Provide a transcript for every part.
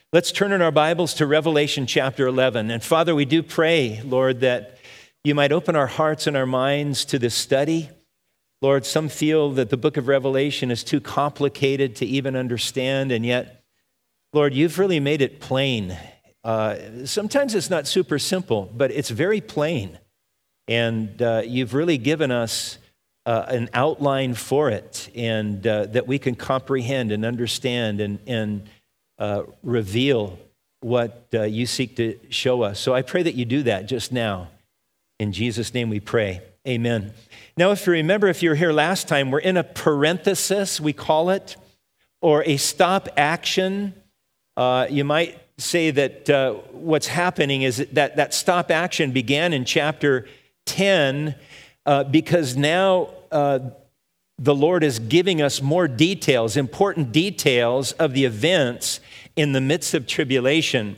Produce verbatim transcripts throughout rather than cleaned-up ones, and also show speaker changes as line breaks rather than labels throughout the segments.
Let's turn in our Bibles to Revelation chapter eleven. And Father, we do pray, Lord, that you might open our hearts and our minds to this study. Lord, some feel that the book of Revelation is too complicated to even understand, and yet, Lord, you've really made it plain. Uh, sometimes it's not super simple, but it's very plain. And uh, you've really given us uh, an outline for it, and uh, that we can comprehend and understand and, and uh, reveal what uh, you seek to show us. So I pray that you do that just now. In Jesus' name we pray. Amen. Now, if you remember, if you were here last time, we're in a parenthesis, we call it, or a stop action. Uh, you might say that uh, what's happening is that that stop action began in chapter ten uh, because now uh, the Lord is giving us more details, important details of the events in the midst of tribulation.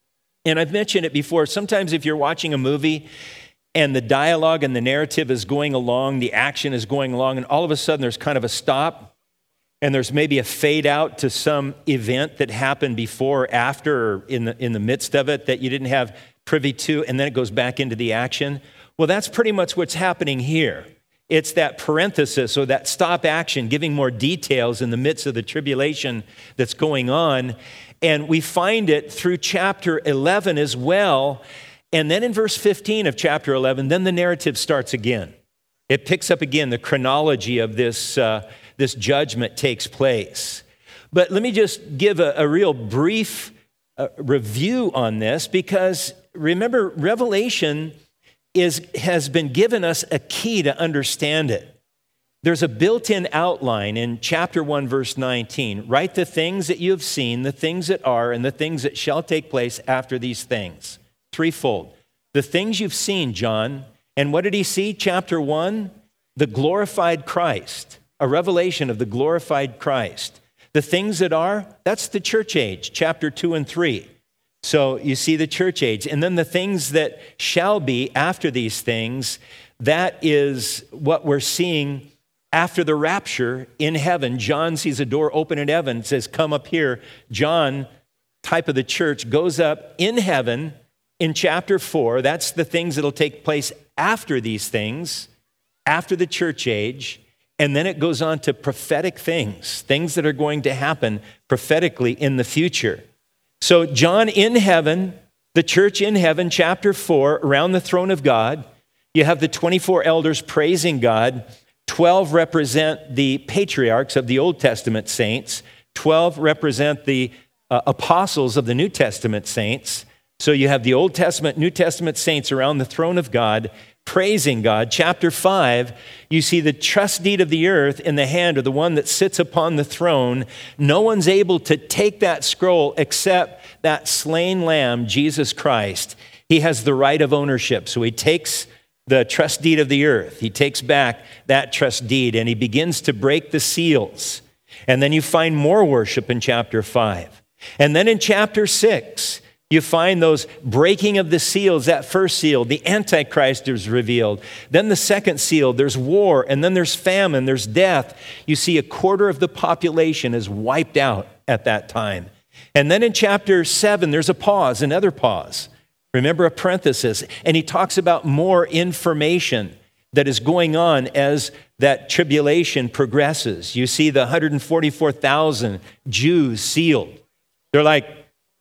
And I've mentioned it before. Sometimes if you're watching a movie and the dialogue and the narrative is going along, the action is going along, and all of a sudden there's kind of a stop, and there's maybe a fade out to some event that happened before or after or in the, in the midst of it that you didn't have privy to, and then it goes back into the action. Well, that's pretty much what's happening here. It's that parenthesis or that stop action, giving more details in the midst of the tribulation that's going on. And we find it through chapter eleven as well. And then in verse fifteen of chapter eleven, then the narrative starts again. It picks up again. The chronology of this, uh, this judgment takes place. But let me just give a, a real brief uh, review on this, because remember, Revelation is, has been given us a key to understand it. There's a built-in outline in chapter one, verse nineteen. Write the things that you have seen, the things that are, and the things that shall take place after these things. Threefold. The things you've seen, John. And what did he see? Chapter one, the glorified Christ, a revelation of the glorified Christ. The things that are, that's the church age, chapter two and three. So you see the church age. And then the things that shall be after these things, that is what we're seeing after the rapture in heaven. John sees a door open in heaven, says, come up here. John, type of the church, goes up in heaven in chapter four. That's the things that'll take place after these things, after the church age. And then it goes on to prophetic things, things that are going to happen prophetically in the future. So John in heaven, the church in heaven, chapter four, around the throne of God. You have the twenty-four elders praising God. twelve represent the patriarchs of the Old Testament saints. twelve represent the uh, apostles of the New Testament saints. So you have the Old Testament, New Testament saints around the throne of God, praising God. Chapter five, you see the trust deed of the earth in the hand of the one that sits upon the throne. No one's able to take that scroll except that slain lamb, Jesus Christ. He has the right of ownership. So he takes the trust deed of the earth. He takes back that trust deed and he begins to break the seals. And then you find more worship in chapter five. And then in chapter six, you find those breaking of the seals. That first seal, the Antichrist is revealed. Then the second seal, there's war, and then there's famine, there's death. You see a quarter of the population is wiped out at that time. And then in chapter seven, there's a pause, another pause. Remember, a parenthesis. And he talks about more information that is going on as that tribulation progresses. You see the one hundred forty-four thousand Jews sealed. They're like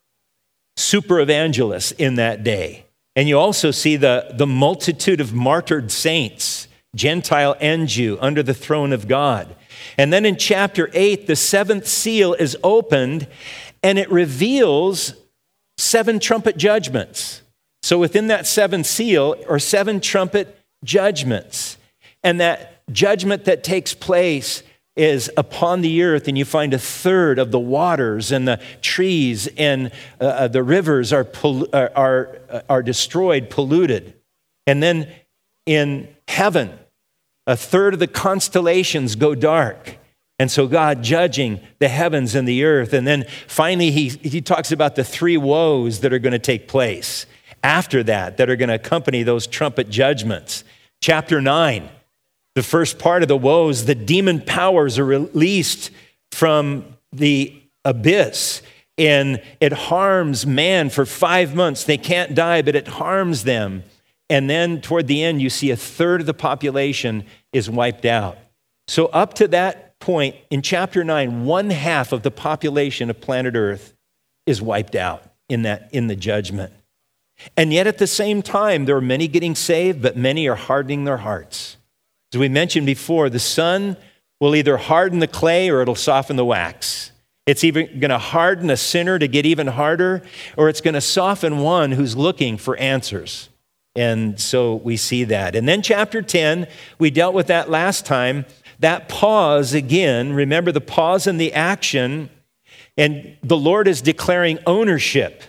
super evangelists in that day. And you also see the, the multitude of martyred saints, Gentile and Jew, under the throne of God. And then in chapter eight, the seventh seal is opened and it reveals seven trumpet judgments. So within that seventh seal are seven trumpet judgments. And that judgment that takes place is upon the earth, and you find a third of the waters and the trees and uh, the rivers are, pollu- are, are, are destroyed, polluted. And then in heaven, a third of the constellations go dark. And so God judging the heavens and the earth. And then finally, he, he talks about the three woes that are going to take place after that, that are going to accompany those trumpet judgments. Chapter nine. The first part of the woes, the demon powers are released from the abyss. and it harms man for five months. They can't die, but it harms them. And then toward the end, you see a third of the population is wiped out. So up to that point, in chapter nine, one half of the population of planet Earth is wiped out in that in the judgment. And yet at the same time, there are many getting saved, but many are hardening their hearts. As we mentioned before, the sun will either harden the clay or it'll soften the wax. It's even going to harden a sinner to get even harder, or it's going to soften one who's looking for answers. And so we see that. And then chapter ten, we dealt with that last time. That pause again, remember the pause in the action, and the Lord is declaring ownership.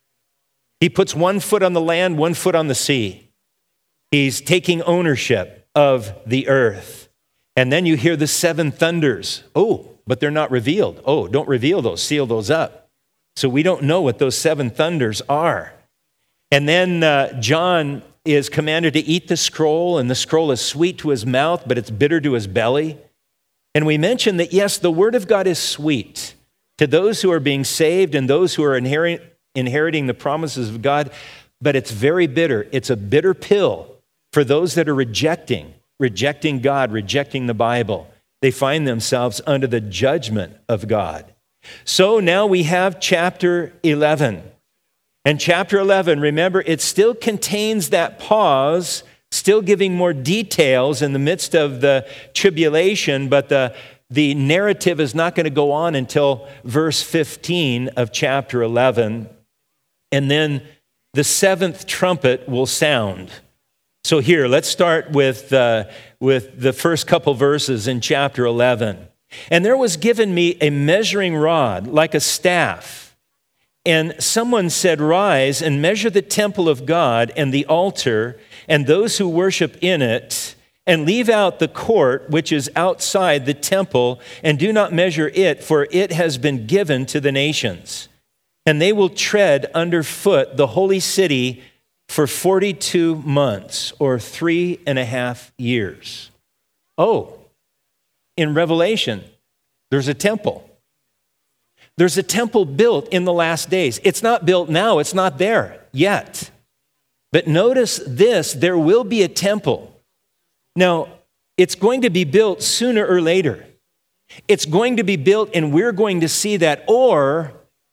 He puts one foot on the land, one foot on the sea. He's taking ownership of the earth. And then you hear the seven thunders. Oh, but they're not revealed. Oh, don't reveal those, seal those up. So we don't know what those seven thunders are. And then uh, John is commanded to eat the scroll, and the scroll is sweet to his mouth, but it's bitter to his belly. And we mentioned that, yes, the word of God is sweet to those who are being saved and those who are inheriting, inheriting the promises of God, but it's very bitter. It's a bitter pill for those that are rejecting, rejecting God, rejecting the Bible. They find themselves under the judgment of God. So now we have chapter eleven. And chapter eleven, remember, it still contains that pause, still giving more details in the midst of the tribulation, but the, the narrative is not going to go on until verse fifteen of chapter eleven. And then the seventh trumpet will sound. So here, let's start with, uh, with the first couple verses in chapter eleven. And there was given me a measuring rod like a staff. And someone said, rise and measure the temple of God and the altar and those who worship in it, and leave out the court which is outside the temple, and do not measure it, for it has been given to the nations. And they will tread underfoot the holy city for forty-two months, or three and a half years. Oh, in Revelation, there's a temple. There's a temple built in the last days. It's not built now. It's not there yet. But notice this, there will be a temple. Now, it's going to be built sooner or later. It's going to be built, and we're going to see that, or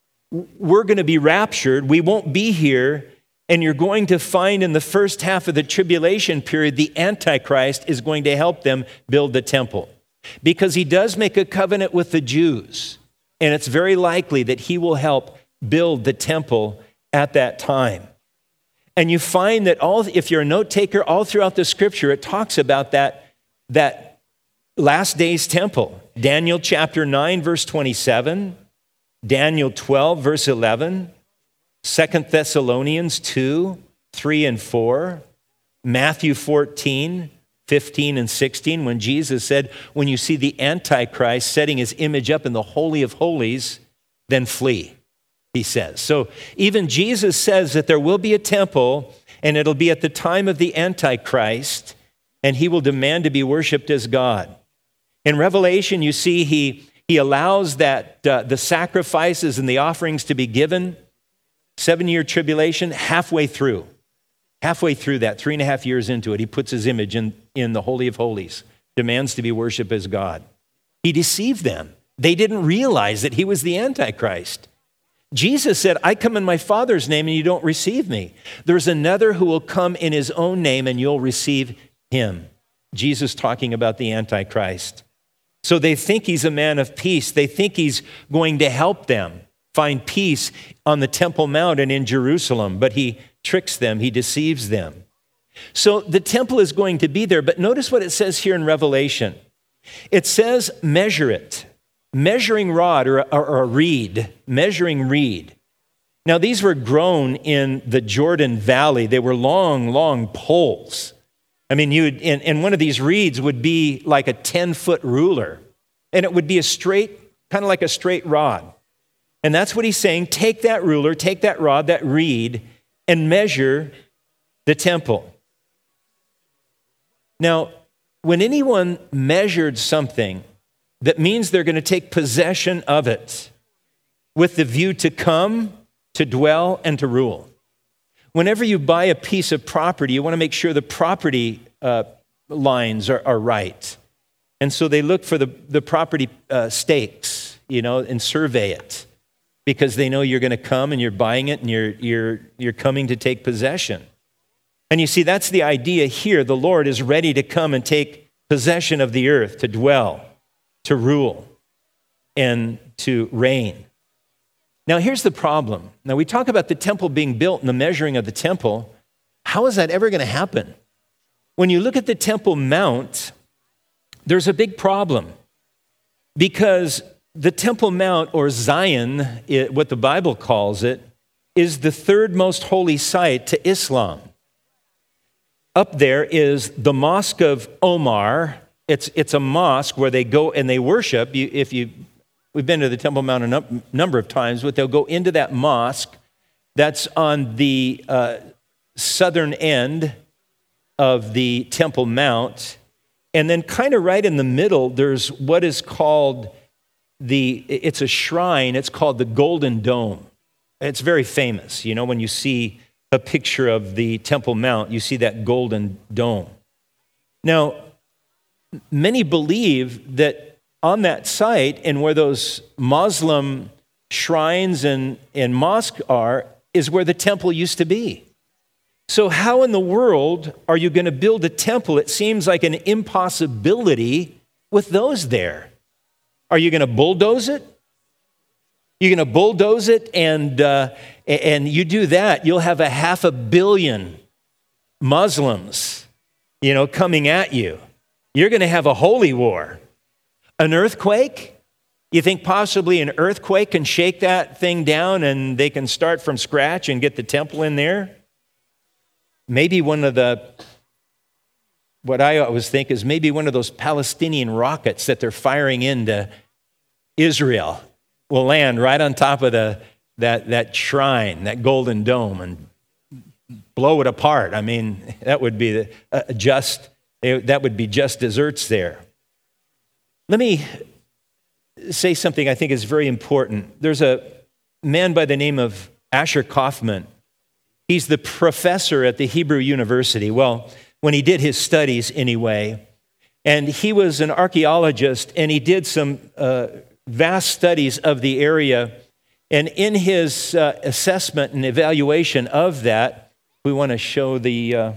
we're going to be raptured. We won't be here, and you're going to find in the first half of the tribulation period, the Antichrist is going to help them build the temple. Because he does make a covenant with the Jews. And it's very likely that he will help build the temple at that time. And you find that all, if you're a note taker, all throughout the scripture, it talks about that, that last day's temple. Daniel chapter nine, verse twenty-seven, Daniel twelve, verse eleven, Second Thessalonians two, three and four, Matthew fourteen, fifteen and sixteen, when Jesus said, when you see the Antichrist setting his image up in the Holy of Holies, then flee, he says. So even Jesus says that there will be a temple, and it'll be at the time of the Antichrist, and he will demand to be worshiped as God. In Revelation, you see he, he allows that uh, the sacrifices and the offerings to be given, seven-year tribulation, halfway through. Halfway through that, three and a half years into it, he puts his image in, in the Holy of Holies, demands to be worshiped as God. He deceived them. They didn't realize that he was the Antichrist. Jesus said, I come in my Father's name and you don't receive me. There's another who will come in his own name and you'll receive him. Jesus talking about the Antichrist. So they think he's a man of peace. They think he's going to help them find peace on the Temple Mount and in Jerusalem, but he tricks them, he deceives them. So the temple is going to be there, but notice what it says here in Revelation. It says, measure it. Measuring rod or, or, or a reed, measuring reed. Now these were grown in the Jordan Valley. They were long, long poles. I mean, you would, and, and one of these reeds would be like a ten-foot ruler, and it would be a straight, kind of like a straight rod. And that's what he's saying, take that ruler, take that rod, that reed, and measure the temple. Now, when anyone measured something, that means they're going to take possession of it. with the view to come, to dwell, and to rule. Whenever you buy a piece of property, you want to make sure the property uh, lines are, are right. And so they look for the, the property uh, stakes, you know, and survey it because they know you're going to come and you're buying it and you're, you're, you're coming to take possession. And you see, that's the idea here. The Lord is ready to come and take possession of the earth, to dwell, to rule, and to reign. Now, here's the problem. Now, we talk about the temple being built and the measuring of the temple. How is that ever going to happen? When you look at the Temple Mount, there's a big problem because the Temple Mount, or Zion, it, what the Bible calls it, is the third most holy site to Islam. Up there is the Mosque of Omar. It's, it's a mosque where they go and they worship. You, if you We've been to the Temple Mount a num- number of times, but they'll go into that mosque that's on the uh, southern end of the Temple Mount. And then kind of right in the middle, there's what is called the, it's a shrine, it's called the Golden Dome. It's very famous. You know, when you see a picture of the Temple Mount, you see that Golden Dome. Now, many believe that on that site and where those Muslim shrines and, and mosques are is where the temple used to be. So how in the world are you going to build a temple? It seems like an impossibility with those there. Are you going to bulldoze it? You're going to bulldoze it and, uh, and you do that, you'll have a half a billion Muslims, you know, coming at you. You're going to have a holy war. An earthquake? You think possibly an earthquake can shake that thing down and they can start from scratch and get the temple in there? Maybe one of the, what I always think is maybe one of those Palestinian rockets that they're firing into Israel will land right on top of the that, that shrine, that Golden Dome, and blow it apart. I mean, that would be the, uh, just, that would be just desserts there. Let me say something I think is very important. There's a man by the name of Asher Kaufman. He's the professor at the Hebrew University. Well, when he did his studies anyway, and he was an archaeologist, and he did some uh, vast studies of the area. And in his uh, assessment and evaluation of that, we want to show the... Uh,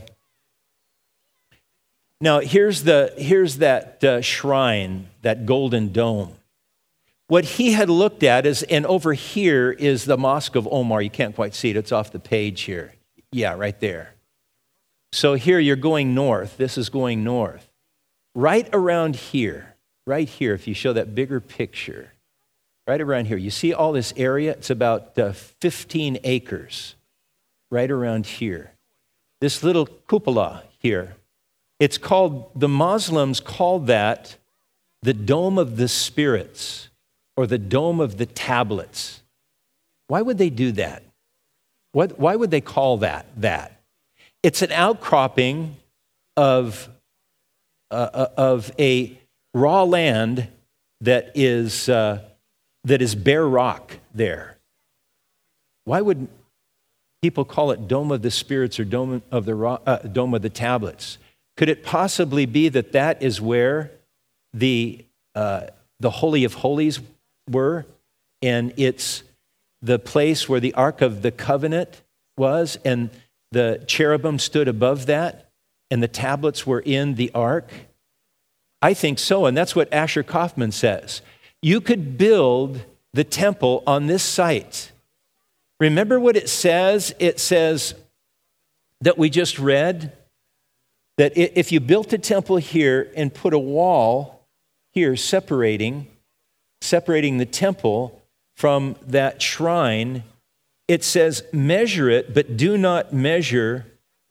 Now, here's, the, here's that uh, shrine, that Golden Dome. What he had looked at is, and over here is the Mosque of Omar. You can't quite see it. It's off the page here. Yeah, right there. So here you're going north. This is going north. Right around here, right here, if you show that bigger picture, right around here, you see all this area? It's about uh, fifteen acres right around here. This little cupola here. It's called, the Muslims call that the Dome of the Spirits or the Dome of the Tablets. Why would they do that? What, why would they call that that? It's an outcropping of, uh, of a raw land that is, uh, that is bare rock there. Why would people call it Dome of the Spirits or Dome of the, uh, Dome of the Tablets? Could it possibly be that that is where the, uh, the Holy of Holies were, and it's the place where the Ark of the Covenant was, and the cherubim stood above that, and the tablets were in the Ark? I think so, and that's what Asher Kaufman says. You could build the temple on this site. Remember what it says? It says that we just read, that if you built a temple here and put a wall here separating, separating the temple from that shrine, it says measure it, but do not measure,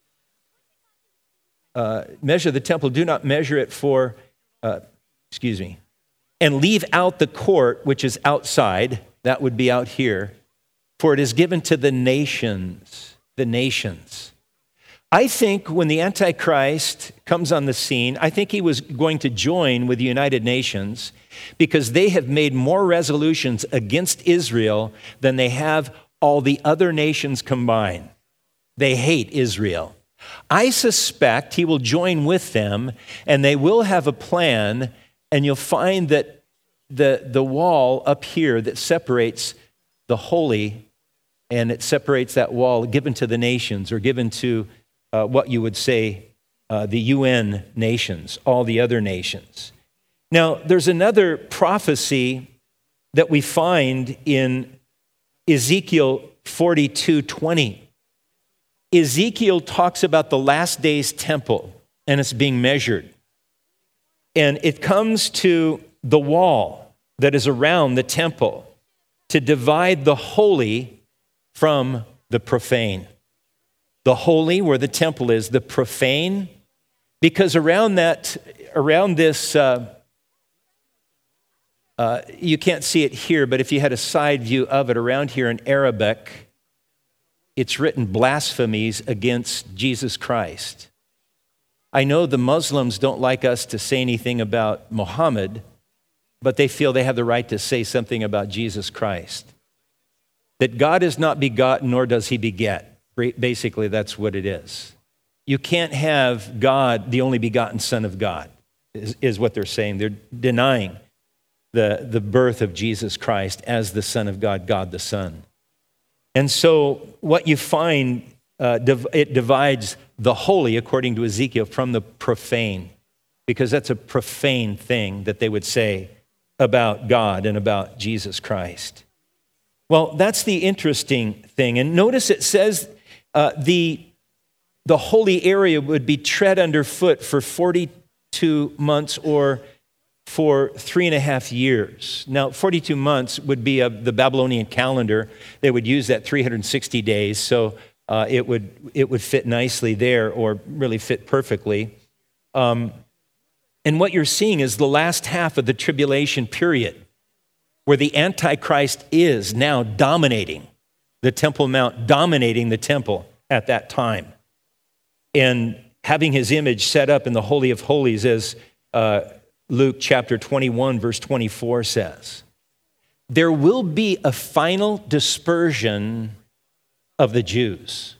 uh, measure the temple, do not measure it for, uh, excuse me, and leave out the court, which is outside, that would be out here, for it is given to the nations, the nations. I think when the Antichrist comes on the scene, I think he was going to join with the United Nations because they have made more resolutions against Israel than they have all the other nations combined. They hate Israel. I suspect he will join with them, and they will have a plan, and you'll find that the, the wall up here that separates the holy, and it separates that wall given to the nations or given to uh, what you would say uh, the U N nations, all the other nations. Now, there's another prophecy that we find in Ezekiel forty-two twenty. Ezekiel talks about the last days temple, and it's being measured. And it comes to the wall that is around the temple to divide the holy from the profane. The holy, where the temple is, the profane, because around that, around this, uh, uh, you can't see it here, but if you had a side view of it, around here in Arabic, it's written blasphemies against Jesus Christ. I know the Muslims don't like us to say anything about Muhammad, but they feel they have the right to say something about Jesus Christ. That God is not begotten, nor does he beget. Basically, that's what it is. You can't have God, the only begotten Son of God, is, is what they're saying. They're denying the, the birth of Jesus Christ as the Son of God, God the Son. And so what you find, uh, div- it divides the holy, according to Ezekiel, from the profane, because that's a profane thing that they would say about God and about Jesus Christ. Well, that's the interesting thing. And notice it says uh, the, the holy area would be tread underfoot for forty-two months or for three and a half years. Now, forty-two months would be a, the Babylonian calendar. They would use that three hundred sixty days, so uh, it would it would fit nicely there, or really fit perfectly. Um, and what you're seeing is the last half of the tribulation period, where the Antichrist is now dominating the Temple Mount, dominating the temple at that time, and having his image set up in the Holy of Holies, as uh, Luke chapter twenty-one, verse twenty-four says. There will be a final dispersion of the Jews.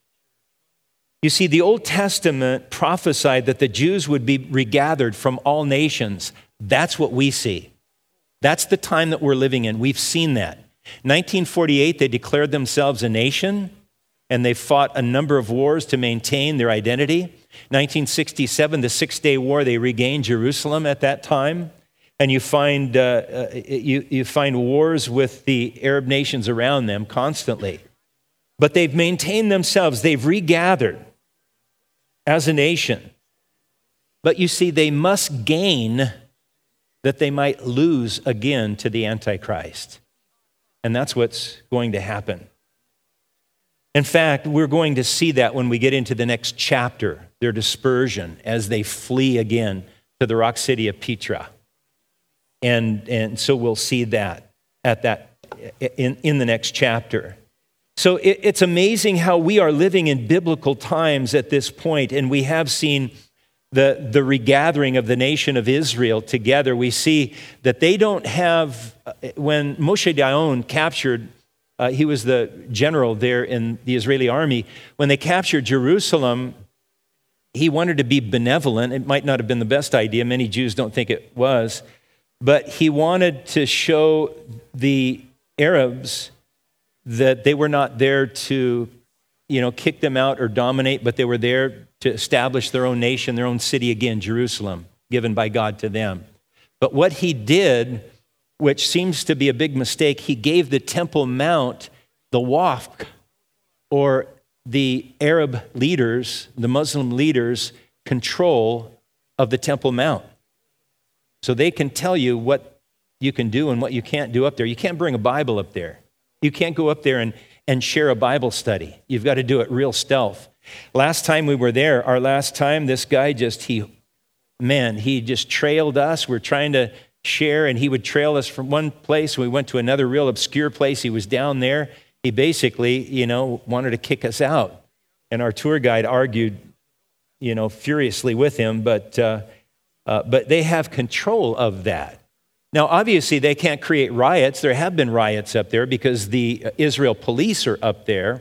You see, the Old Testament prophesied that the Jews would be regathered from all nations. That's what we see. That's the time that we're living in. We've seen that. nineteen forty-eight, they declared themselves a nation, and they fought a number of wars to maintain their identity. nineteen sixty-seven, the Six-Day War, they regained Jerusalem at that time. And you find, uh, uh, you, you find wars with the Arab nations around them constantly. But they've maintained themselves. They've regathered as a nation. But you see, they must gain that they might lose again to the Antichrist. And that's what's going to happen. In fact, we're going to see that when we get into the next chapter, their dispersion as they flee again to the rock city of Petra. And, and so we'll see that at that in, in the next chapter. So it, it's amazing how we are living in biblical times at this point, and we have seen the, the regathering of the nation of Israel together. We see that they don't have, when Moshe Dayan captured, uh, he was the general there in the Israeli army, when they captured Jerusalem, he wanted to be benevolent. It might not have been the best idea. Many Jews don't think it was. But he wanted to show the Arabs that they were not there to, you know, kick them out or dominate, but they were there to establish their own nation, their own city again, Jerusalem, given by God to them. But what he did, which seems to be a big mistake, he gave the Temple Mount, the Waqf, or the Arab leaders, the Muslim leaders, control of the Temple Mount. So they can tell you what you can do and what you can't do up there. You can't bring a Bible up there. You can't go up there and, and share a Bible study. You've got to do it real stealth. Last time we were there, our last time, this guy just, he, man, he just trailed us. We're trying to share, and he would trail us from one place. We went to another real obscure place. He was down there. He basically, you know, wanted to kick us out. And our tour guide argued, you know, furiously with him, but, uh, uh, but they have control of that. Now, obviously, they can't create riots. There have been riots up there because the Israel police are up there.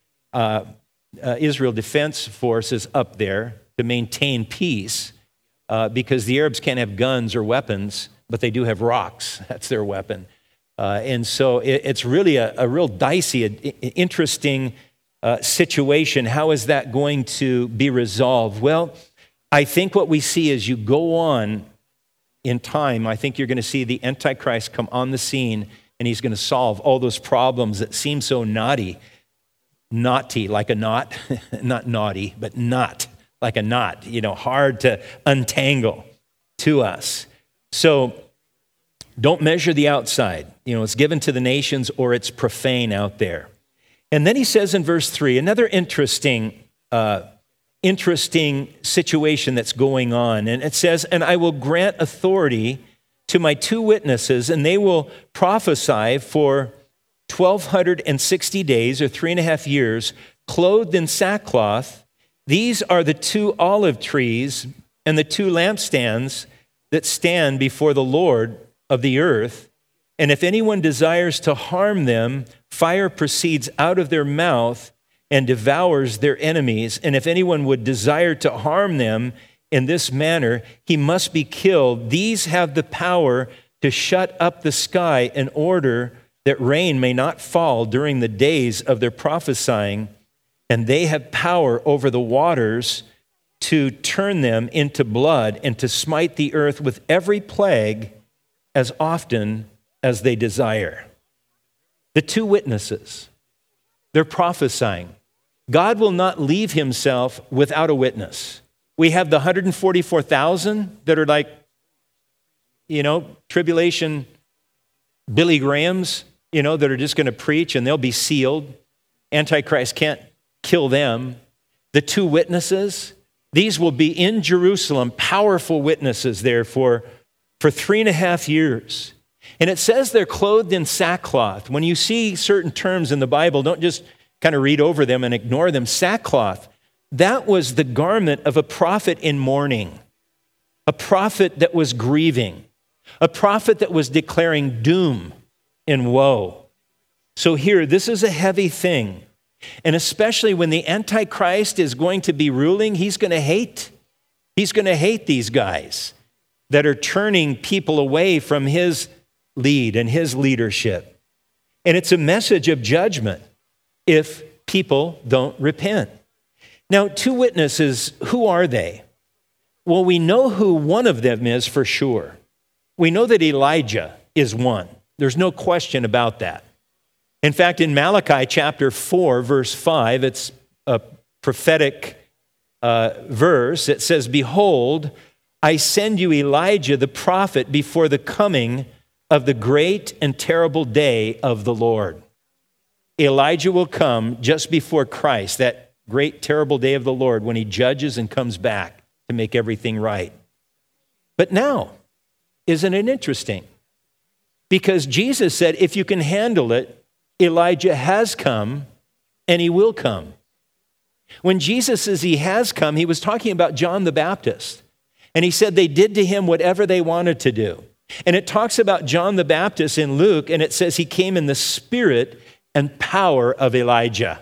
Uh, uh, Israel Defense Force is up there to maintain peace uh, because the Arabs can't have guns or weapons, but they do have rocks. That's their weapon. Uh, and so it, it's really a, a real dicey, a, a, interesting uh, situation. How is that going to be resolved? Well, I think what we see as you go on in time, I think you're going to see the Antichrist come on the scene, and he's going to solve all those problems that seem so naughty. Naughty, like a knot, not naughty, but knot, like a knot, you know, hard to untangle to us. So don't measure the outside. You know, it's given to the nations or it's profane out there. And then he says in verse three, another interesting, uh, interesting situation that's going on. And it says, and I will grant authority to my two witnesses, and they will prophesy for twelve sixty days, or three and a half years, clothed in sackcloth. These are the two olive trees and the two lampstands that stand before the Lord of the earth. And if anyone desires to harm them, fire proceeds out of their mouth and devours their enemies. And if anyone would desire to harm them in this manner, he must be killed. These have the power to shut up the sky in order that rain may not fall during the days of their prophesying, and they have power over the waters to turn them into blood and to smite the earth with every plague as often as they desire. The two witnesses, they're prophesying. God will not leave himself without a witness. We have the one hundred forty-four thousand that are like, you know, tribulation Billy Grahams, you know, that are just going to preach and they'll be sealed. Antichrist can't kill them. The two witnesses, these will be in Jerusalem, powerful witnesses there for, for three and a half years. And it says they're clothed in sackcloth. When you see certain terms in the Bible, don't just kind of read over them and ignore them. Sackcloth, that was the garment of a prophet in mourning, a prophet that was grieving, a prophet that was declaring doom and woe. So here, this is a heavy thing. And especially when the Antichrist is going to be ruling, he's going to hate. He's going to hate these guys that are turning people away from his lead and his leadership. And it's a message of judgment if people don't repent. Now, two witnesses, who are they? Well, we know who one of them is for sure. We know that Elijah is one. There's no question about that. In fact, in Malachi chapter four, verse five, it's a prophetic uh, verse. It says, "Behold, I send you Elijah the prophet before the coming of the great and terrible day of the Lord." Elijah will come just before Christ, that great terrible day of the Lord when he judges and comes back to make everything right. But now, isn't it interesting? Because Jesus said, if you can handle it, Elijah has come and he will come. When Jesus says he has come, he was talking about John the Baptist. And he said they did to him whatever they wanted to do. And it talks about John the Baptist in Luke, and it says he came in the spirit and power of Elijah.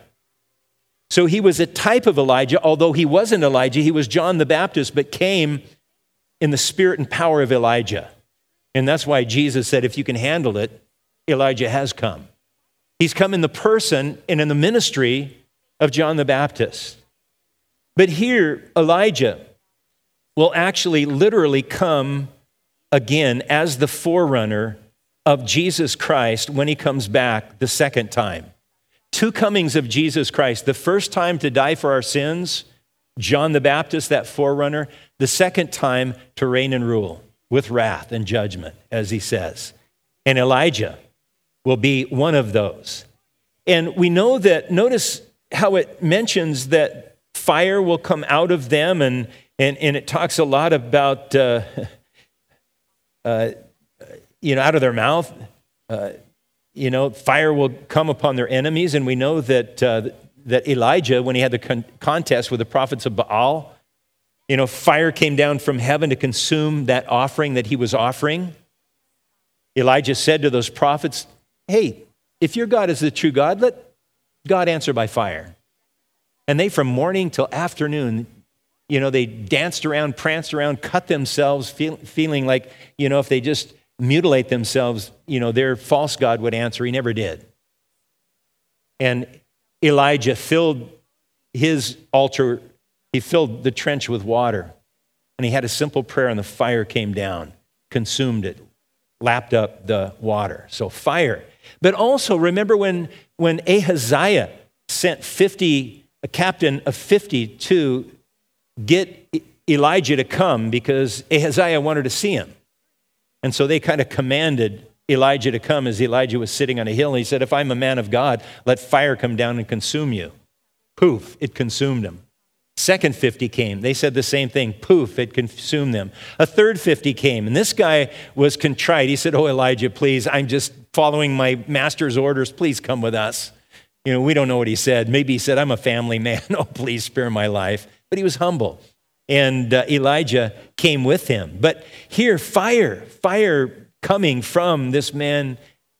So he was a type of Elijah, although he wasn't Elijah. He was John the Baptist, but came in the spirit and power of Elijah. And that's why Jesus said, if you can handle it, Elijah has come. He's come in the person and in the ministry of John the Baptist. But here, Elijah will actually literally come again as the forerunner of Jesus Christ when he comes back the second time. Two comings of Jesus Christ. The first time to die for our sins, John the Baptist, that forerunner. The second time to reign and rule with wrath and judgment, as he says. And Elijah will be one of those. And we know that, notice how it mentions that fire will come out of them, and, and, and it talks a lot about, uh, uh, you know, out of their mouth, uh, you know, fire will come upon their enemies, and we know that uh, that Elijah, when he had the con- contest with the prophets of Baal, you know, fire came down from heaven to consume that offering that he was offering. Elijah said to those prophets, hey, if your God is the true God, let God answer by fire. And they, from morning till afternoon, you know, they danced around, pranced around, cut themselves, feel, feeling like, you know, if they just mutilate themselves, you know, their false God would answer. He never did. And Elijah filled his altar, he filled the trench with water. And he had a simple prayer, and the fire came down, consumed it, lapped up the water. So fire. But also, remember when, when Ahaziah sent fifty, a captain of fifty to get Elijah to come because Ahaziah wanted to see him. And so they kind of commanded Elijah to come as Elijah was sitting on a hill. And he said, if I'm a man of God, let fire come down and consume you. Poof, it consumed him. Second fifty came. They said the same thing. Poof, it consumed them. A third fifty came. And this guy was contrite. He said, oh, Elijah, please, I'm just following my master's orders. Please come with us. You know, we don't know what he said. Maybe he said, I'm a family man. Oh, please spare my life. But he was humble. And uh, Elijah came with him. But here, fire, fire coming from this man,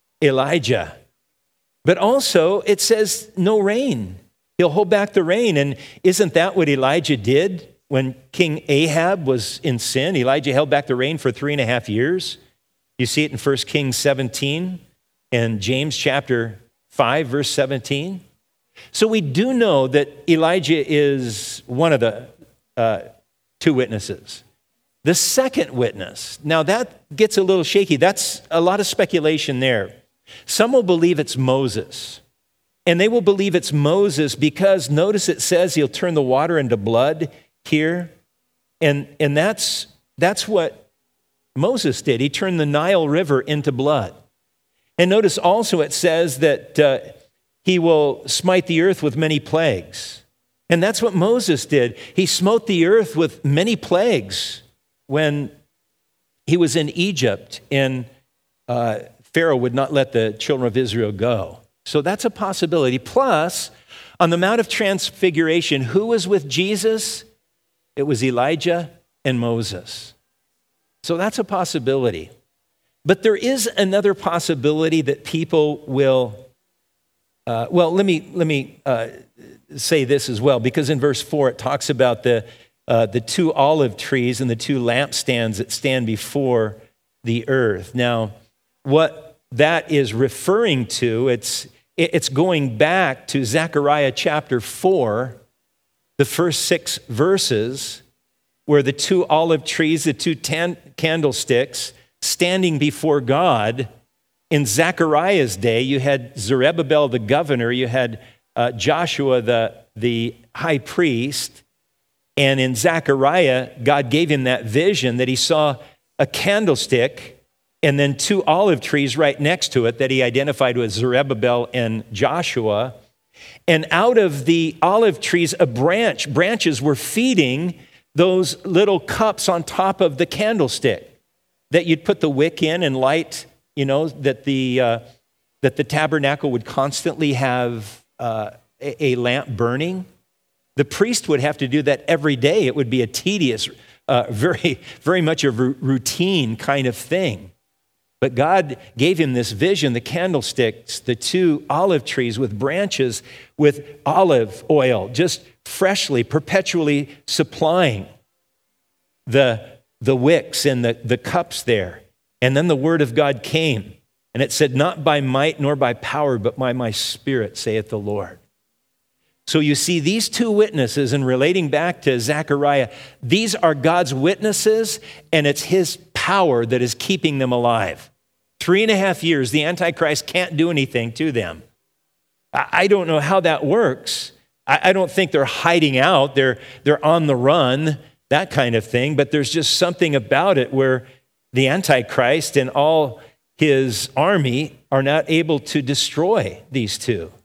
Elijah. But also, it says no rain. He'll hold back the rain. And isn't that what Elijah did when King Ahab was in sin? Elijah held back the rain for three and a half years. You see it in First Kings seventeen and James chapter five, verse seventeen. So we do know that Elijah is one of the uh, two witnesses. The second witness, now that gets a little shaky. That's a lot of speculation there. Some will believe it's Moses. And they will believe it's Moses because notice it says he'll turn the water into blood here. And, and that's, that's what Moses did. He turned the Nile River into blood. And notice also it says that uh, he will smite the earth with many plagues. And that's what Moses did. He smote the earth with many plagues when he was in Egypt and uh, Pharaoh would not let the children of Israel go. So that's a possibility. Plus, on the Mount of Transfiguration, who was with Jesus? It was Elijah and Moses. So that's a possibility. But there is another possibility that people will, uh, well, let me, let me uh, say this as well, because in verse four it talks about the, uh, the two olive trees and the two lampstands that stand before the earth. Now, what that is referring to, it's it's going back to Zechariah chapter four, the first six verses, where the two olive trees, the two tan- candlesticks, standing before God. In Zechariah's day, you had Zerubbabel the governor, you had uh, Joshua the, the high priest, and in Zechariah, God gave him that vision that he saw a candlestick and then two olive trees right next to it that he identified with Zerubbabel and Joshua. And out of the olive trees, a branch, branches were feeding those little cups on top of the candlestick that you'd put the wick in and light, you know, that the, uh, that the tabernacle would constantly have uh, a, a lamp burning. The priest would have to do that every day. It would be a tedious, uh, very, very much a r- routine kind of thing. But God gave him this vision, the candlesticks, the two olive trees with branches with olive oil, just freshly, perpetually supplying the, the wicks and the, the cups there. And then the word of God came, and it said, not by might nor by power, but by my spirit, saith the Lord. So you see these two witnesses, and relating back to Zechariah, these are God's witnesses, and it's his power that is keeping them alive. Three and a half years, the Antichrist can't do anything to them. I don't know how that works. I don't think they're hiding out. They're, they're on the run, that kind of thing. But there's just something about it where the Antichrist and all his army are not able to destroy these two.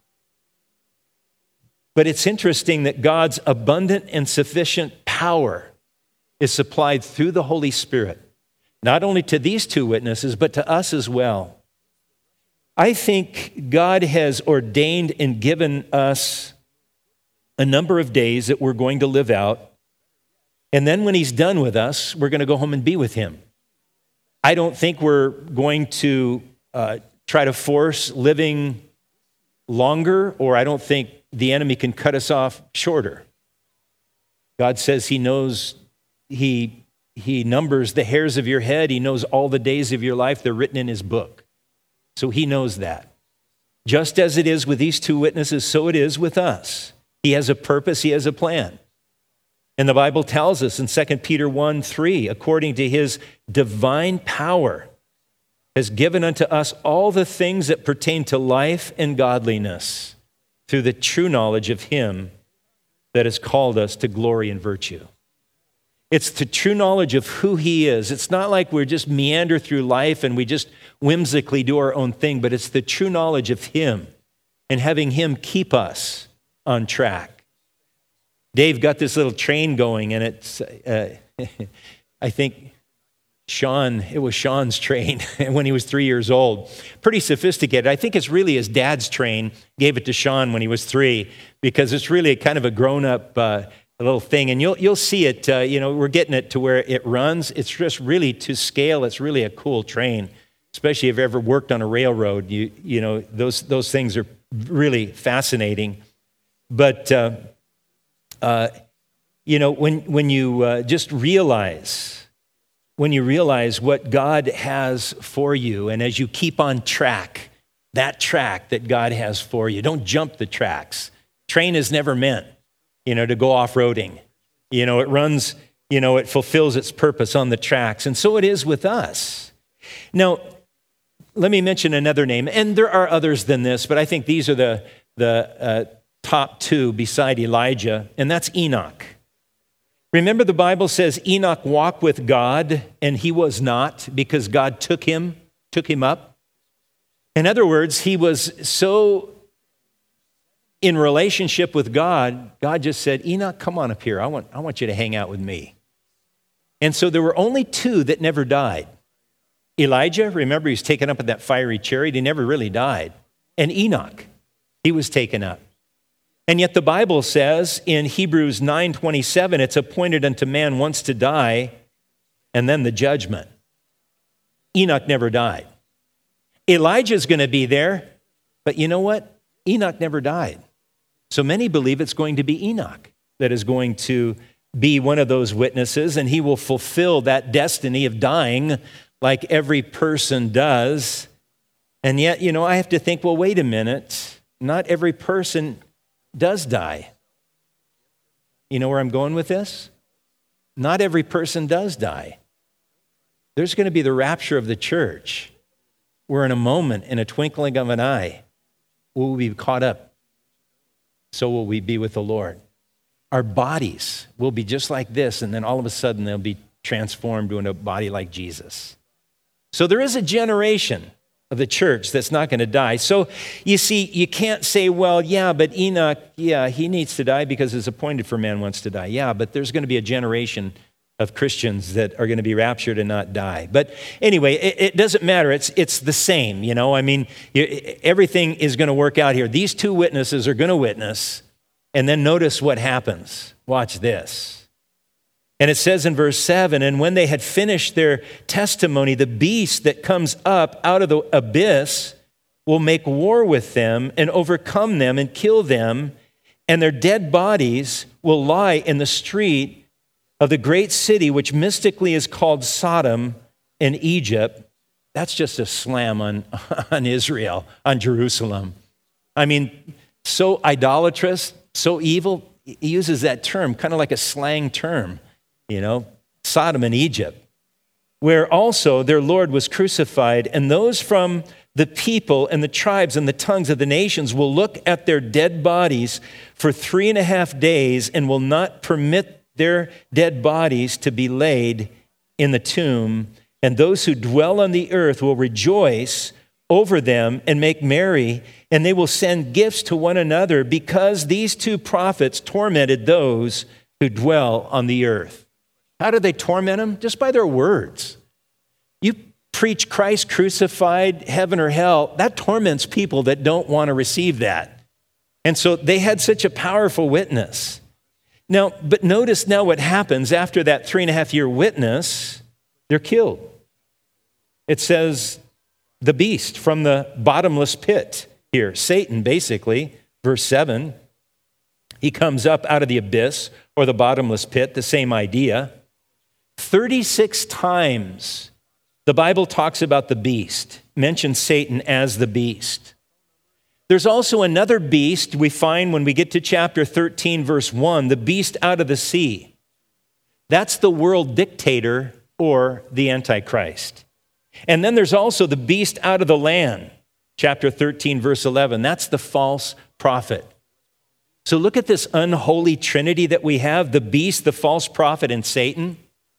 But it's interesting that God's abundant and sufficient power is supplied through the Holy Spirit, not only to these two witnesses, but to us as well. I think God has ordained and given us a number of days that we're going to live out. And then when he's done with us, we're going to go home and be with him. I don't think we're going to uh, try to force living longer, or I don't think the enemy can cut us off shorter. God says he knows, he, he numbers the hairs of your head. He knows all the days of your life. They're written in his book. So he knows that. Just as it is with these two witnesses, so it is with us. He has a purpose. He has a plan. And the Bible tells us in Second Peter one three, according to his divine power, has given unto us all the things that pertain to life and godliness through the true knowledge of him that has called us to glory and virtue. It's the true knowledge of who he is. It's not like we're just meander through life and we just whimsically do our own thing, but it's the true knowledge of him and having him keep us on track. Dave got this little train going, and it's, uh, I think Sean, it was Sean's train when he was three years old. Pretty sophisticated. I think it's really his dad's train, gave it to Sean when he was three, because it's really a kind of a grown-up uh, little thing. And you'll, you'll see it, uh, you know, we're getting it to where it runs. It's just really to scale. It's really a cool train, especially if you've ever worked on a railroad. You, you know, those, those things are really fascinating. But... Uh, Uh, you know, when, when you uh, just realize, when you realize what God has for you, and as you keep on track, that track that God has for you, don't jump the tracks. Train is never meant, you know, to go off-roading. You know, it runs, you know, it fulfills its purpose on the tracks. And so it is with us. Now, let me mention another name, and there are others than this, but I think these are the, the, uh, top two beside Elijah, and that's Enoch. Remember, the Bible says Enoch walked with God, and he was not, because God took him, took him up. In other words, he was so in relationship with God, God just said, Enoch, come on up here. I want, I want you to hang out with me. And so there were only two that never died. Elijah, remember, he was taken up in that fiery chariot. He never really died. And Enoch, he was taken up. And yet the Bible says in Hebrews nine twenty-seven, it's appointed unto man once to die, and then the judgment. Enoch never died. Elijah's going to be there, but you know what? Enoch never died. So many believe it's going to be Enoch that is going to be one of those witnesses, and he will fulfill that destiny of dying like every person does. And yet, you know, I have to think, well, wait a minute. Not every person does die. You know where I'm going with this? Not every person does die. There's going to be the rapture of the church, where in a moment, in a twinkling of an eye, we'll be caught up. So will we be with the Lord. Our bodies will be just like this, and then all of a sudden they'll be transformed into a body like Jesus. So there is a generation of the church that's not going to die. So you see, you can't say, well, yeah, but Enoch, yeah, he needs to die because it's appointed for man once to die. Yeah, but there's going to be a generation of Christians that are going to be raptured and not die. But anyway, it, it doesn't matter. It's it's the same, you know. I mean, everything is going to work out here. These two witnesses are going to witness, and then notice what happens. Watch this. And it says in verse seven, and when they had finished their testimony, the beast that comes up out of the abyss will make war with them and overcome them and kill them, and their dead bodies will lie in the street of the great city, which mystically is called Sodom in Egypt. That's just a slam on, on Israel, on Jerusalem. I mean, so idolatrous, so evil. He uses that term, kind of like a slang term. You know, Sodom and Egypt, where also their Lord was crucified, and those from the people and the tribes and the tongues of the nations will look at their dead bodies for three and a half days and will not permit their dead bodies to be laid in the tomb. And those who dwell on the earth will rejoice over them and make merry, and they will send gifts to one another, because these two prophets tormented those who dwell on the earth. How do they torment them? Just by their words. You preach Christ crucified, heaven or hell, that torments people that don't want to receive that. And so they had such a powerful witness. Now, but notice now what happens after that three and a half year witness, they're killed. It says the beast from the bottomless pit here, Satan basically, verse seven, he comes up out of the abyss or the bottomless pit, the same idea. thirty-six times the Bible talks about the beast, mentions Satan as the beast. There's also another beast we find when we get to chapter thirteen, verse one, the beast out of the sea. That's the world dictator or the Antichrist. And then there's also the beast out of the land, chapter thirteen, verse eleven. That's the false prophet. So look at this unholy trinity that we have, the beast, the false prophet, and Satan.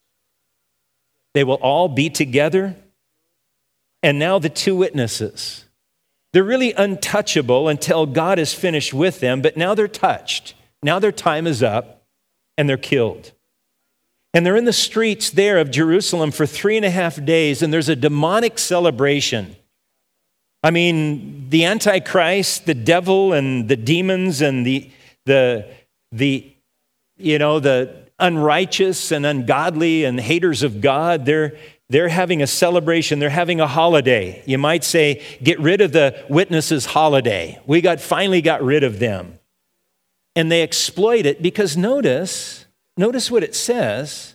They will all be together. And now the two witnesses. They're really untouchable until God is finished with them, but now they're touched. Now their time is up, and they're killed. And they're in the streets there of Jerusalem for three and a half days, and there's a demonic celebration. I mean, the Antichrist, the devil, and the demons, and the the the you know the unrighteous and ungodly and haters of God, they're they're having a celebration. They're having a holiday. You might say, get rid of the witnesses' holiday. We got finally got rid of them, and they exploit it because notice notice what it says,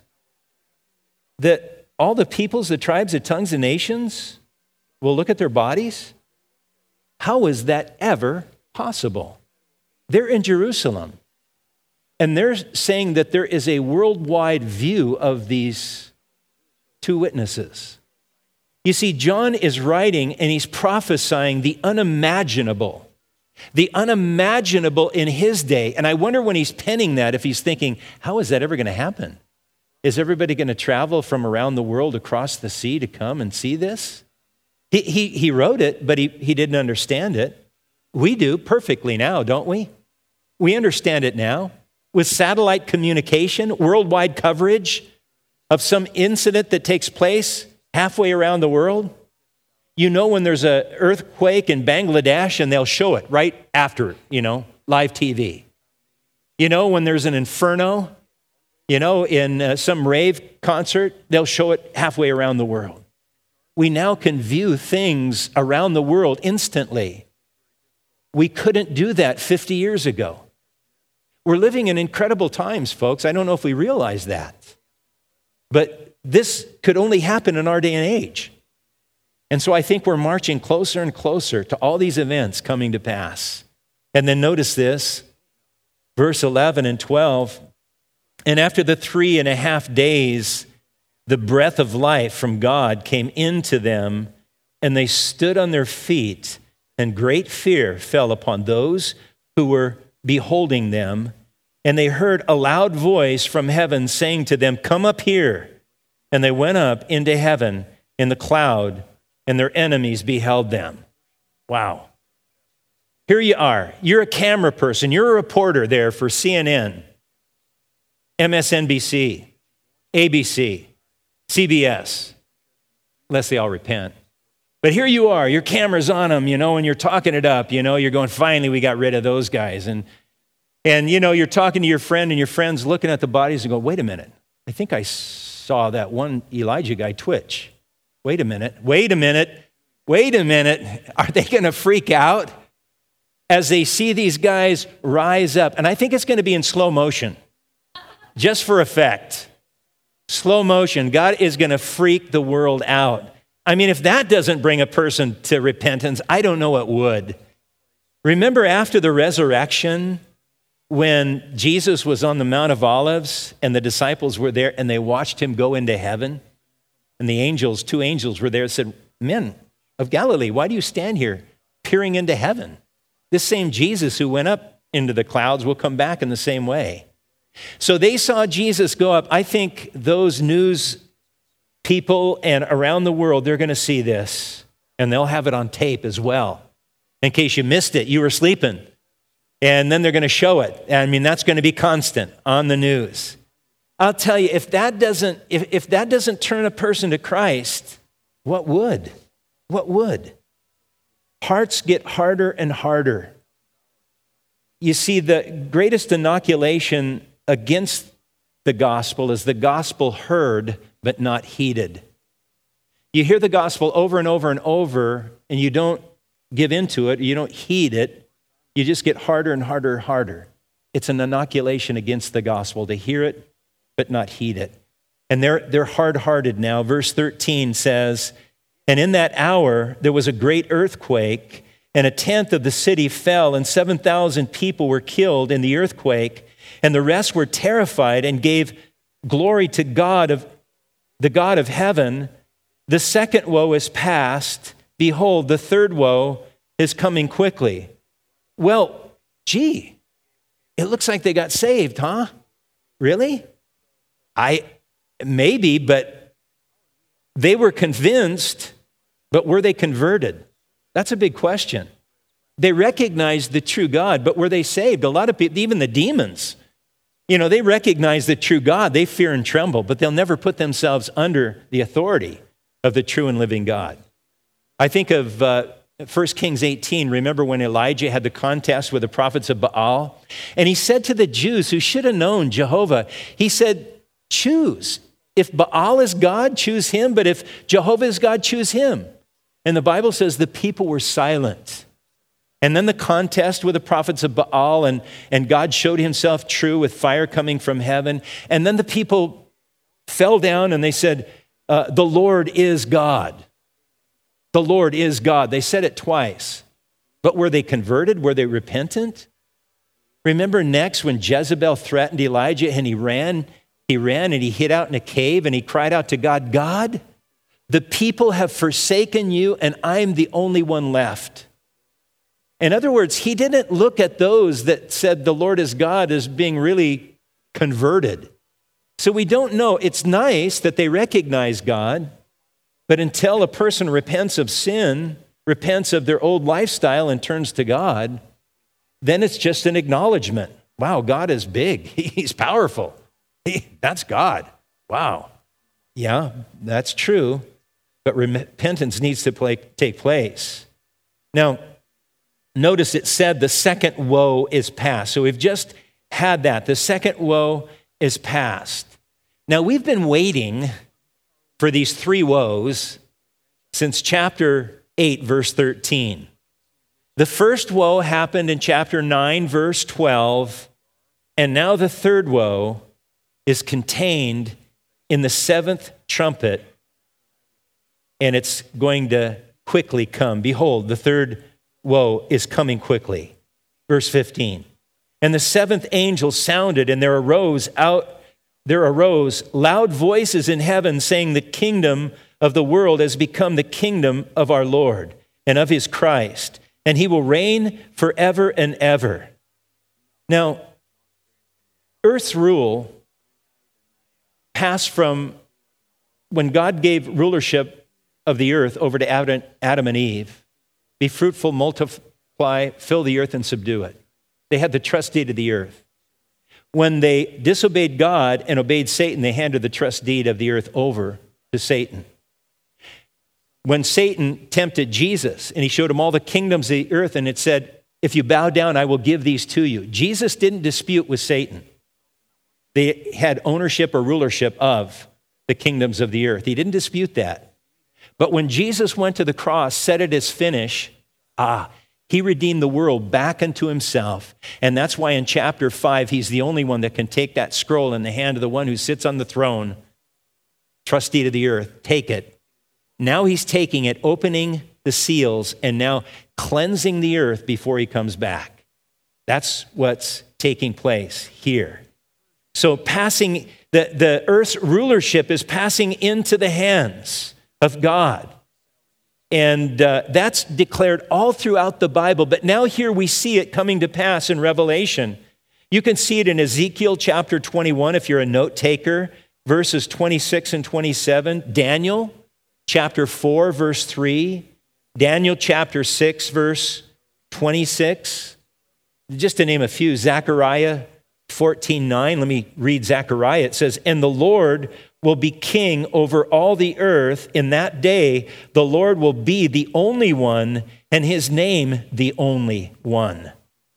that all the peoples, the tribes, the tongues, the nations will look at their bodies. How is that ever possible? They're in Jerusalem, and they're saying that there is a worldwide view of these two witnesses. You see, John is writing and he's prophesying the unimaginable, the unimaginable in his day. And I wonder when he's penning that, if he's thinking, how is that ever going to happen? Is everybody going to travel from around the world across the sea to come and see this? He, he, he wrote it, but he, he didn't understand it. We do perfectly now, don't we? We understand it now. With satellite communication, worldwide coverage of some incident that takes place halfway around the world. You know when there's an earthquake in Bangladesh and they'll show it right after it, you know, live T V. You know when there's an inferno, you know, in uh, some rave concert, they'll show it halfway around the world. We now can view things around the world instantly. We couldn't do that fifty years ago. We're living in incredible times, folks. I don't know if we realize that. But this could only happen in our day and age. And so I think we're marching closer and closer to all these events coming to pass. And then notice this, verse eleven and twelve. And after the three and a half days, the breath of life from God came into them, and they stood on their feet, and great fear fell upon those who were beholding them. And they heard a loud voice from heaven saying to them, come up here. And they went up into heaven in the cloud, and their enemies beheld them. Wow. Here you are. You're a camera person. You're a reporter there for C N N, M S N B C, A B C, C B S, unless they all repent. But here you are, your camera's on them, you know, and you're talking it up, you know, you're going, finally, we got rid of those guys. And, and you know, you're talking to your friend, and your friend's looking at the bodies and go, wait a minute, I think I saw that one Elijah guy twitch. Wait a minute, wait a minute, wait a minute. Are they going to freak out as they see these guys rise up? And I think it's going to be in slow motion, just for effect. Slow motion. God is going to freak the world out. I mean, if that doesn't bring a person to repentance, I don't know what would. Remember after the resurrection, when Jesus was on the Mount of Olives and the disciples were there and they watched him go into heaven, and the angels, two angels were there and said, men of Galilee, why do you stand here peering into heaven? This same Jesus who went up into the clouds will come back in the same way. So they saw Jesus go up. I think those news people and around the world, they're going to see this, and they'll have it on tape as well. In case you missed it, you were sleeping. And then they're going to show it. I mean, that's going to be constant on the news. I'll tell you, if that doesn't, if, if that doesn't turn a person to Christ, what would? What would? Hearts get harder and harder. You see, the greatest inoculation against the gospel is the gospel heard but not heeded. You hear the gospel over and over and over, and you don't give into it, you don't heed it, you just get harder and harder and harder. It's an inoculation against the gospel to hear it but not heed it. And they're, they're hard-hearted now. Verse thirteen says, and in that hour there was a great earthquake, and a tenth of the city fell, and seven thousand people were killed in the earthquake, and the rest were terrified and gave glory to God of the God of heaven. The second woe is past. Behold, the third woe is coming quickly. Well, gee, it looks like they got saved, huh? Really? I, maybe, but they were convinced, but were they converted? That's a big question. They recognized the true God, but were they saved? A lot of people, even the demons, you know, they recognize the true God. They fear and tremble, but they'll never put themselves under the authority of the true and living God. I think of uh, First Kings eighteen. Remember when Elijah had the contest with the prophets of Baal? And he said to the Jews who should have known Jehovah, he said, choose. If Baal is God, choose him. But if Jehovah is God, choose him. And the Bible says the people were silent. And then the contest with the prophets of Baal, and, and God showed himself true with fire coming from heaven. And then the people fell down and they said, uh, the Lord is God. The Lord is God. They said it twice. But were they converted? Were they repentant? Remember next when Jezebel threatened Elijah and he ran, he ran and he hid out in a cave and he cried out to God, God, the people have forsaken you and I'm the only one left. In other words, he didn't look at those that said the Lord is God as being really converted. So we don't know. It's nice that they recognize God, but until a person repents of sin, repents of their old lifestyle and turns to God, then it's just an acknowledgement. Wow, God is big. He's powerful. He, that's God. Wow. Yeah, that's true. But repentance needs to play, take place. Now, notice it said the second woe is past. So we've just had that. The second woe is past. Now, we've been waiting for these three woes since chapter eight, verse thirteen. The first woe happened in chapter nine, verse twelve, and now the third woe is contained in the seventh trumpet, and it's going to quickly come. Behold, the third woe is coming quickly. Verse fifteen. And the seventh angel sounded, and there arose out, there arose loud voices in heaven saying, the kingdom of the world has become the kingdom of our Lord and of his Christ, and he will reign forever and ever. Now, earth's rule passed from when God gave rulership of the earth over to Adam and Eve. Be fruitful, multiply, fill the earth, and subdue it. They had the trust deed of the earth. When they disobeyed God and obeyed Satan, they handed the trust deed of the earth over to Satan. When Satan tempted Jesus and he showed him all the kingdoms of the earth and it said, if you bow down, I will give these to you. Jesus didn't dispute with Satan. They had ownership or rulership of the kingdoms of the earth. He didn't dispute that. But when Jesus went to the cross, said it is finished, ah, he redeemed the world back unto himself. And that's why in chapter five, he's the only one that can take that scroll in the hand of the one who sits on the throne, trustee of the earth, take it. Now he's taking it, opening the seals, and now cleansing the earth before he comes back. That's what's taking place here. So passing, the, the earth's rulership is passing into the hands of God. And uh, that's declared all throughout the Bible. But now here we see it coming to pass in Revelation. You can see it in Ezekiel chapter twenty-one if you're a note taker, verses twenty-six and twenty-seven. Daniel chapter four, verse three. Daniel chapter six, verse twenty-six. Just to name a few, Zechariah fourteen nine. Let me read Zechariah. It says, and the Lord will be king over all the earth. In that day, the Lord will be the only one, and his name the only one.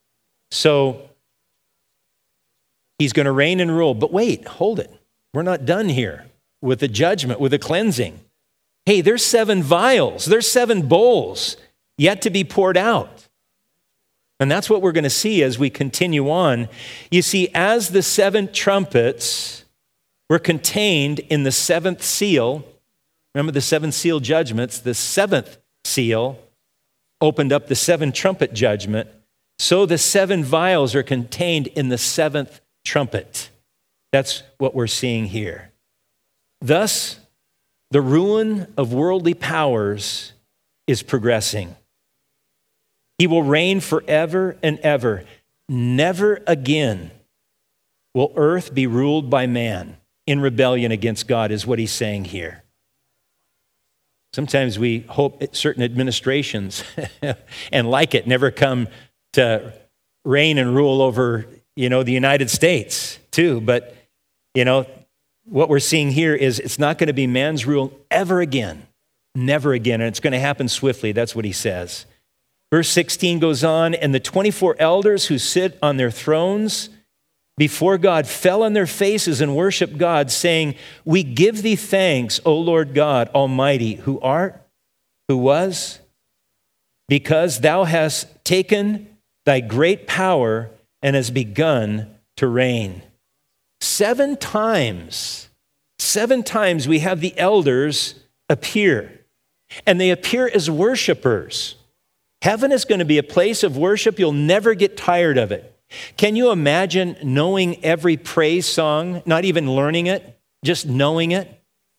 So he's going to reign and rule. But wait, hold it. We're not done here with the judgment, with the cleansing. Hey, there's seven vials, there's seven bowls yet to be poured out. And that's what we're going to see as we continue on. You see, as the seven trumpets were contained in the seventh seal, remember the seven seal judgments, the seventh seal opened up the seven trumpet judgment. So the seven vials are contained in the seventh trumpet. That's what we're seeing here. Thus, the ruin of worldly powers is progressing. He will reign forever and ever. Never again will earth be ruled by man in rebellion against God, is what he's saying here. Sometimes we hope certain administrations and like it never come to reign and rule over, you know, the United States too. But, you know, what we're seeing here is it's not going to be man's rule ever again, never again. And it's going to happen swiftly. That's what he says. Verse sixteen goes on, and the twenty-four elders who sit on their thrones before God fell on their faces and worshiped God, saying, we give thee thanks, O Lord God Almighty, who art, who was, because thou hast taken thy great power and has begun to reign. Seven times, seven times we have the elders appear, and they appear as worshipers. Heaven is going to be a place of worship. You'll never get tired of it. Can you imagine knowing every praise song, not even learning it, just knowing it?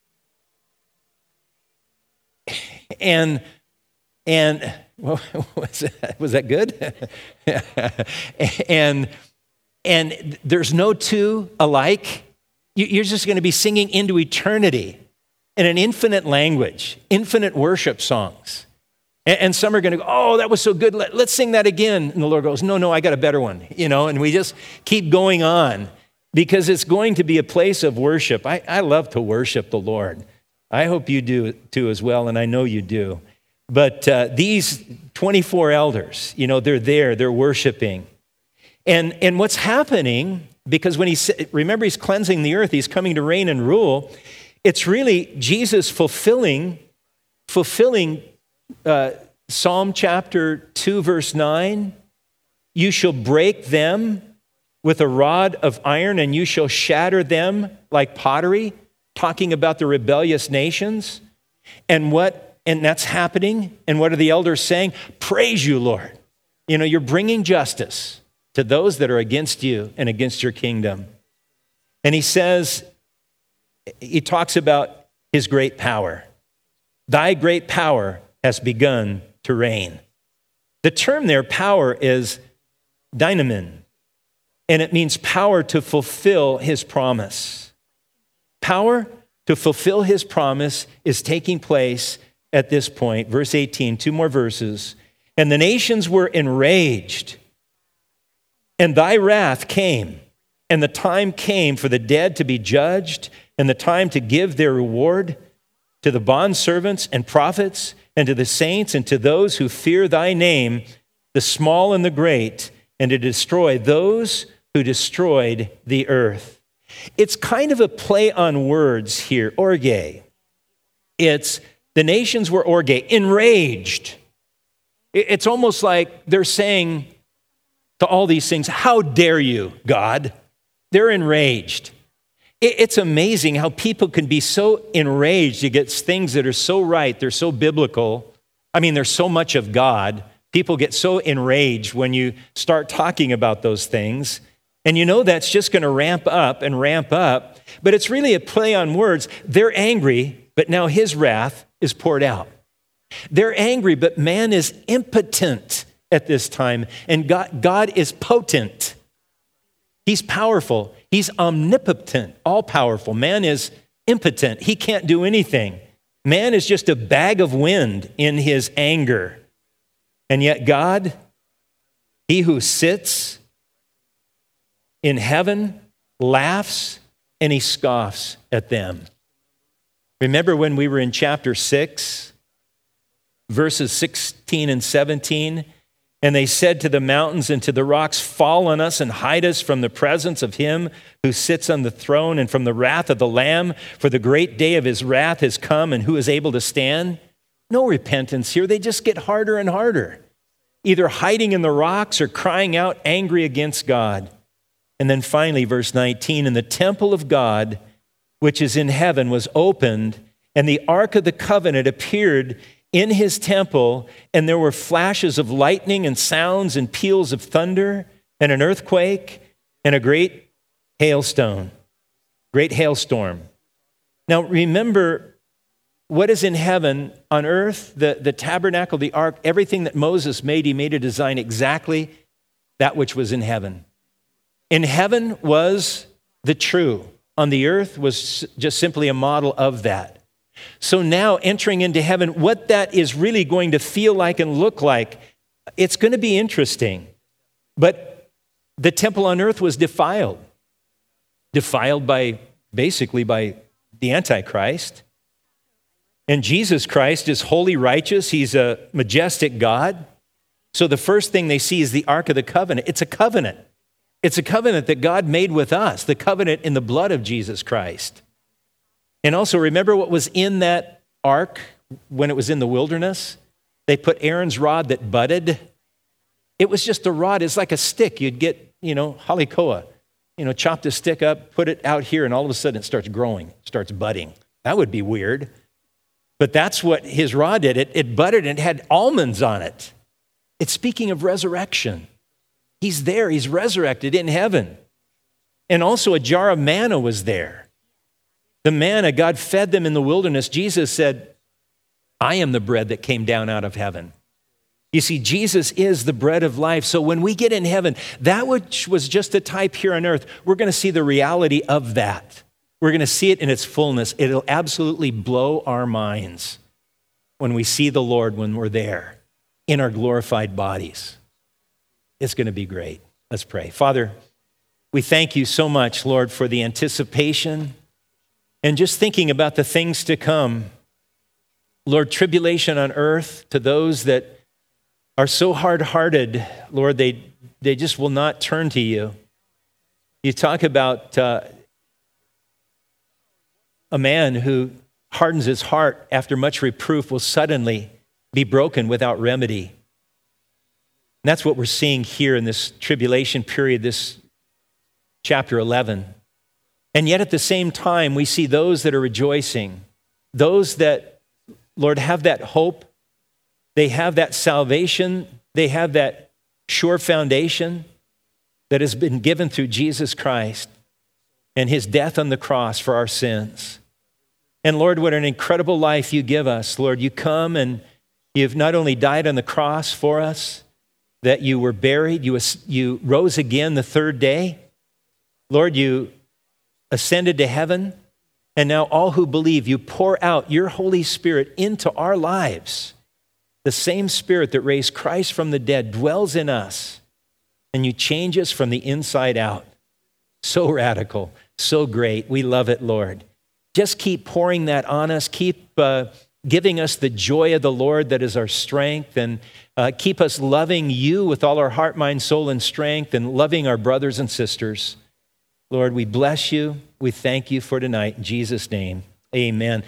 And, and well, was that, was that good? and, and there's no two alike. You're just going to be singing into eternity in an infinite language, infinite worship songs. And some are going to go, oh, that was so good. Let's sing that again. And the Lord goes, no, no, I got a better one. You know, and we just keep going on because it's going to be a place of worship. I, I love to worship the Lord. I hope you do too as well, and I know you do. But uh, these twenty-four elders, you know, they're there, they're worshiping. And, and what's happening, because when he, remember he's cleansing the earth, he's coming to reign and rule. It's really Jesus fulfilling, fulfilling Uh, Psalm chapter two, verse nine, you shall break them with a rod of iron and you shall shatter them like pottery, talking about the rebellious nations. And what, and that's happening. And what are the elders saying? Praise you, Lord. You know, you're bringing justice to those that are against you and against your kingdom. And he says, he talks about his great power. Thy great power has begun to reign. The term there, power, is dynamin, and it means power to fulfill his promise. Power to fulfill his promise is taking place at this point. Verse eighteen, two more verses. And the nations were enraged, and thy wrath came, and the time came for the dead to be judged, and the time to give their reward to the bondservants and prophets, and to the saints, and to those who fear thy name, the small and the great, and to destroy those who destroyed the earth. It's kind of a play on words here, orge. It's the nations were orge, enraged. It's almost like they're saying to all these things, how dare you, God? They're enraged. It's amazing how people can be so enraged against things that are so right, they're so biblical. I mean, there's so much of God. People get so enraged when you start talking about those things. And you know that's just going to ramp up and ramp up. But it's really a play on words. They're angry, but now his wrath is poured out. They're angry, but man is impotent at this time. And God, God is potent. He's powerful. He's omnipotent, all-powerful. Man is impotent. He can't do anything. Man is just a bag of wind in his anger. And yet God, he who sits in heaven, laughs and he scoffs at them. Remember when we were in chapter six, verses sixteen and seventeen, And they said to the mountains and to the rocks, fall on us and hide us from the presence of him who sits on the throne and from the wrath of the Lamb, for the great day of his wrath has come, and who is able to stand? No repentance here. They just get harder and harder, either hiding in the rocks or crying out angry against God. And then finally, verse nineteen, and the temple of God, which is in heaven, was opened, and the ark of the covenant appeared in his temple, and there were flashes of lightning and sounds and peals of thunder and an earthquake and a great hailstone, great hailstorm. Now remember, what is in heaven, on earth, the, the tabernacle, the ark, everything that Moses made, he made a design exactly that which was in heaven. In heaven was the true. On the earth was just simply a model of that. So now entering into heaven, what that is really going to feel like and look like, it's going to be interesting. But the temple on earth was defiled. Defiled by, basically by the Antichrist. And Jesus Christ is holy, righteous. He's a majestic God. So the first thing they see is the Ark of the Covenant. It's a covenant. It's a covenant that God made with us, the covenant in the blood of Jesus Christ. And also remember what was in that ark when it was in the wilderness? They put Aaron's rod that budded. It was just a rod. It's like a stick. You'd get, you know, halikoa, you know, chop the stick up, put it out here, and all of a sudden it starts growing, starts budding. That would be weird. But that's what his rod did. It, it budded and it had almonds on it. It's speaking of resurrection. He's there. He's resurrected in heaven. And also a jar of manna was there. The manna, God fed them in the wilderness. Jesus said, I am the bread that came down out of heaven. You see, Jesus is the bread of life. So when we get in heaven, that which was just a type here on earth, we're going to see the reality of that. We're going to see it in its fullness. It'll absolutely blow our minds when we see the Lord when we're there in our glorified bodies. It's going to be great. Let's pray. Father, we thank you so much, Lord, for the anticipation and just thinking about the things to come. Lord, tribulation on earth to those that are so hard-hearted, Lord, they, they just will not turn to you. You talk about uh, a man who hardens his heart after much reproof will suddenly be broken without remedy. And that's what we're seeing here in this tribulation period, this chapter eleven. And yet at the same time, we see those that are rejoicing, those that, Lord, have that hope, they have that salvation, they have that sure foundation that has been given through Jesus Christ and his death on the cross for our sins. And Lord, what an incredible life you give us. Lord, you come and you've not only died on the cross for us, that you were buried, you, you rose again the third day. Lord, you ascended to heaven, and now all who believe, you pour out your Holy Spirit into our lives. The same Spirit that raised Christ from the dead dwells in us, and you change us from the inside out. So radical, so great. We love it, Lord. Just keep pouring that on us. Keep uh, giving us the joy of the Lord that is our strength, and uh, keep us loving you with all our heart, mind, soul, and strength, and loving our brothers and sisters. Lord, we bless you. We thank you for tonight. In Jesus' name, amen.